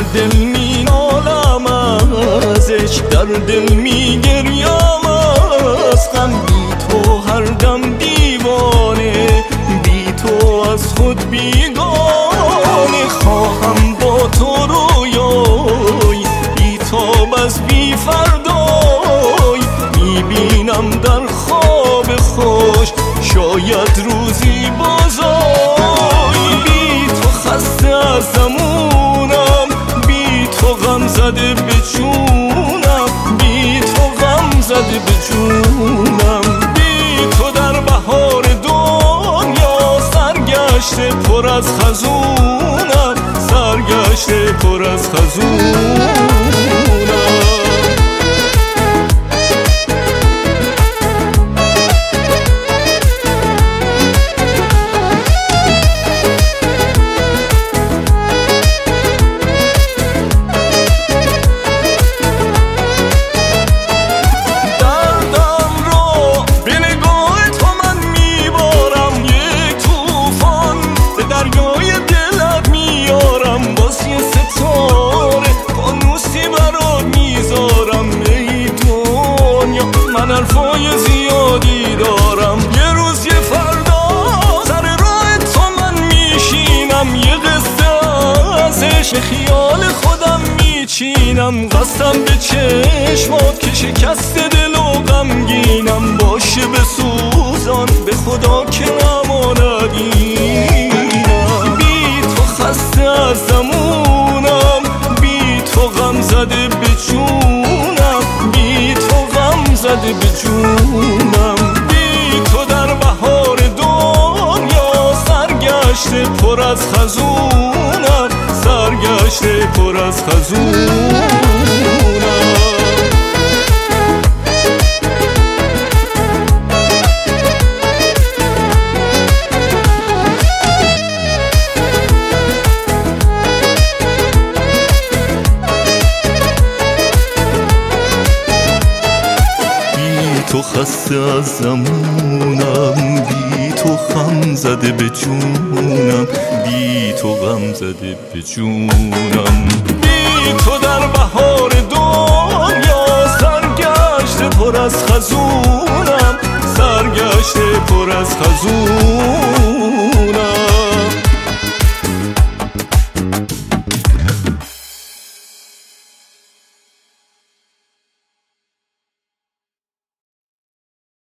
دل می نالم ازش، در دل می گریم از غم. بی تو هر دم دیوانه، بی تو از خود بیگانه. خواهم با تو رویای بی تاب از بی فردای، می بینم در خواب خوش شاید روزی بازای. بی تو خسته از زمونم، بی تو غم زده به جونم، بی تو غم زده به جونم. بی تو در بهار دنیا سرگشته پر از خزونم، سرگشته پر از خزونم. حرفای زیادی دارم، یه روز یه فردا سر راه تو من میشینم، یه قصه ازش به خیال خودم میچینم. قصدم به چشمات که شکست دل و غمگینم، باشه بسوزان به خدا که نماند اینم. بی تو خسته از زمونم، بی تو غم زده به جونم، بی تو غم زده به جونم. بی تو در بهار دنیا سرگشته پر از خزونم، سرگشته پر از خزونم. تو خسته از زمونم، بی تو غم زده به جونم، بی تو غم زده به جونم. بی تو در بهار دنیا سرگشته پر از خزونم، سرگشته پر از خزونم.